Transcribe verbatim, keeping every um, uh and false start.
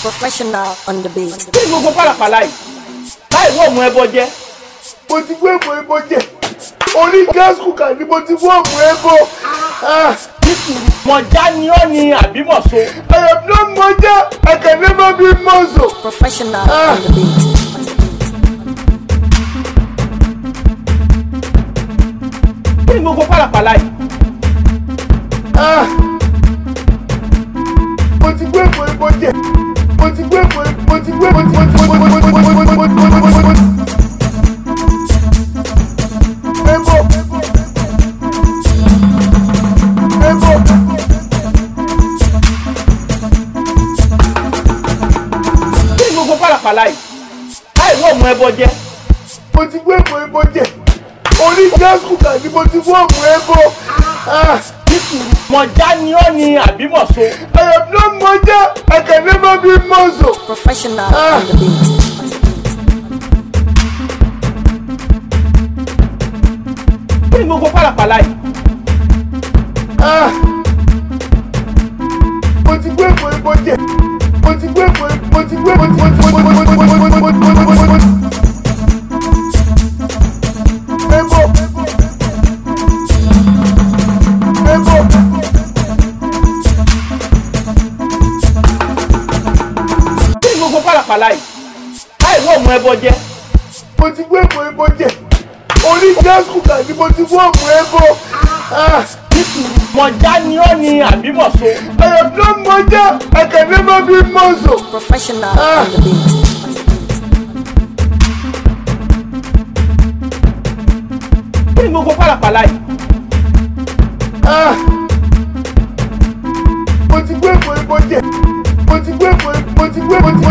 Professional on the beat. Kí ni gbogbo pàlàpàlà yìí? Láì wọ́ ọmọ ẹbọ jẹ. Mo ti gbé ọmọ ẹbọ jẹ. Orí gas cooker ni mo ti wọ́ ọmọ ẹbọ. Mọ̀já ni ó ní àbímọ̀so. I am not Moja. I can never be Mozo. Professional on the beat. Kí ni gbogbo pàlàpàlà yìí? Mo ti gbé ọmọ ẹbọ jẹ. Mo ti gbé ọmọ mo ti gbé mo ti mo ti mo ti mo ti mo ti mo ti mo ti ẹbọ. Ẹbọ. Kí ni gbogbo pàlàpàlà yìí? Láì wọ́ ọmọ ẹbọ jẹ. Mo ti gbé ọmọ ẹbọ jẹ. Orí gas cooker ni mo ti wọ́ ọmọ ẹbọ. Mọ̀já ni ó ní àbímọ̀so. I am not Moja. I can never be Mozo. Professional on the beat. Kí ni gbogbo pàlàpàlà yìí? Mo ti gbé ọmọ ẹbọ jẹ. Mo ti gbé ọmọ mo ti gbé mo ti mo ti mo ti mo ti mo ti mo ti mo ti mo ti ẹbọ. Ẹbọ. Kí ni gbogbo pàlàpàlà yìí? Láì wọ́ ọmọ ẹbọ jẹ. Mo ti gbé ọmọ ẹbọ jẹ. Orí gas cooker ni mo ti wọ́ ọmọ ẹbọ. Mọ̀já ni ó ní àbímọ̀so. I am not Moja. I can never be Mozo. Professional on the beat. Kí ni gbogbo pàlàpàlà yìí? Mo ti gbé ọmọ ẹbọ jẹ. Mo ti gbé ọmọ mo ti gbé mo ti mo